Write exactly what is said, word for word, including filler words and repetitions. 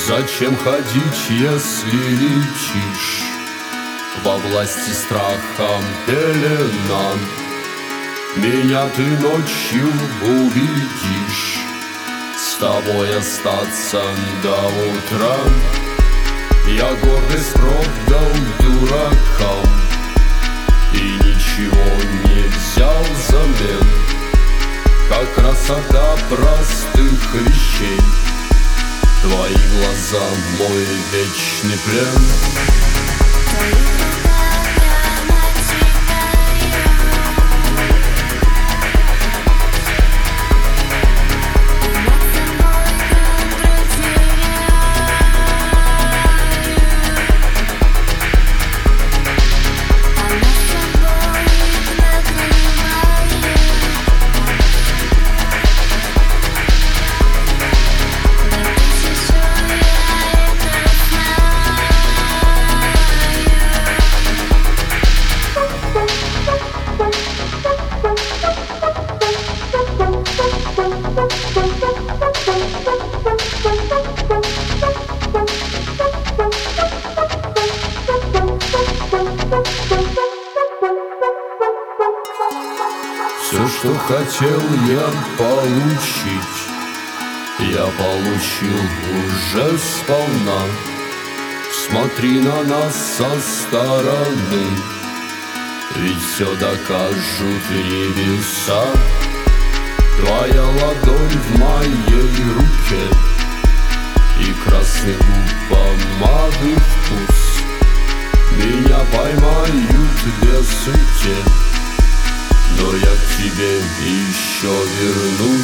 Зачем ходить, если летишь? Во власти страхом пелена. Меня ты ночью увидишь, с тобой остаться до утра. Я гордость продал дуракам и ничего не взял взамен, как красота простых вещей. Твои глаза — мой вечный плен. Все, что хотел я получить, я получил уже сполна. Смотри на нас со стороны, ведь все докажут небеса. Твоя ладонь в моей руке и красный губ помады вкус. Меня поймают весы те, но я к тебе еще вернусь.